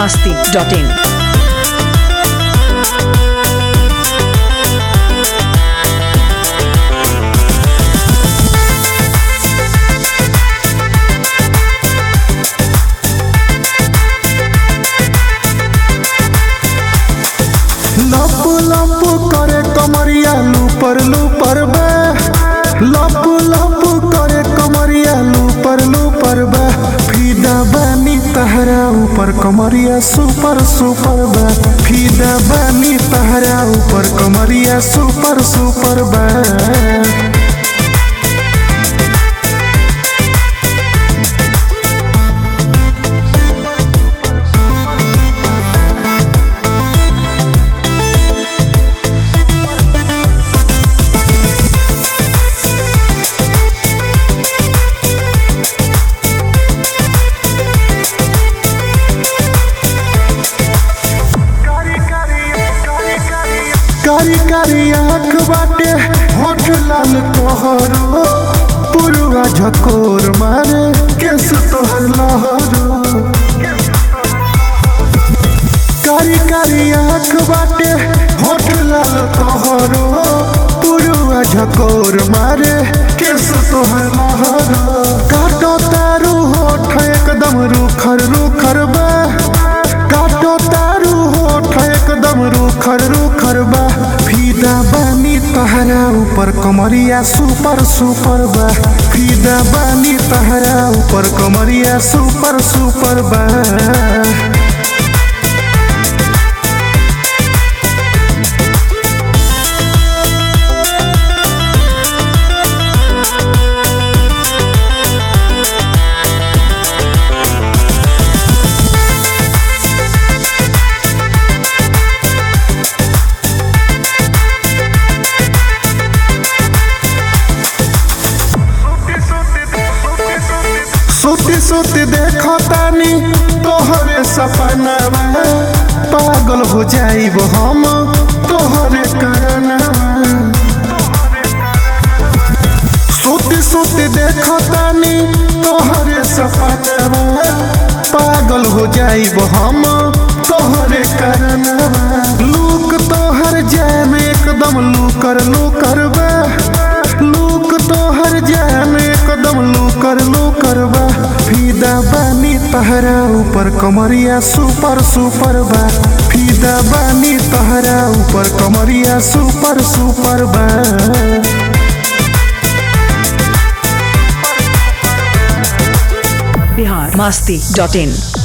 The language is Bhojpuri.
masti.in. लपु लपु करे कमरिया लूपर बे लपु लपु करे कमरिया लूपर बे फीदा बानी तहरा ऊपर कमरिया सुपर बे फीदा बानी तहरा ऊपर कमरिया सुपर बे। कारी कारी आँख बाटे होठ लाल तोहरो पुरुआ झकोर मारे केस तोहर लहरो। कारी कारी आँख बाटे होठ लाल तोहरो पुरुआ झकोर मारे केस तोहर लहरो। काटो तारू होठ एकदम रूखर बा काटो तारू होठ एकदम रूखर बा फीदा बानी तहरा ऊपर कमरिया सुपर बा फीदा बानी तहरा ऊपर कमरिया सुपर बा। सोती देखो तानी तोहरे सपनावा पागल हो जाइब हम तोहरे करनवा। सोती देखो तानी तोहरे सपनावा पागल हो जाइब हम तोहरे करनवा। लूक तोहर जैम एकदम लूकर बा लूक तोहर जैम एकदम लूकर बा फीदा बानी तहरा ऊपर कमरिया सुपर बा फीदा बानी तहरा ऊपर कमरिया सुपर बा। Bihar masti.in.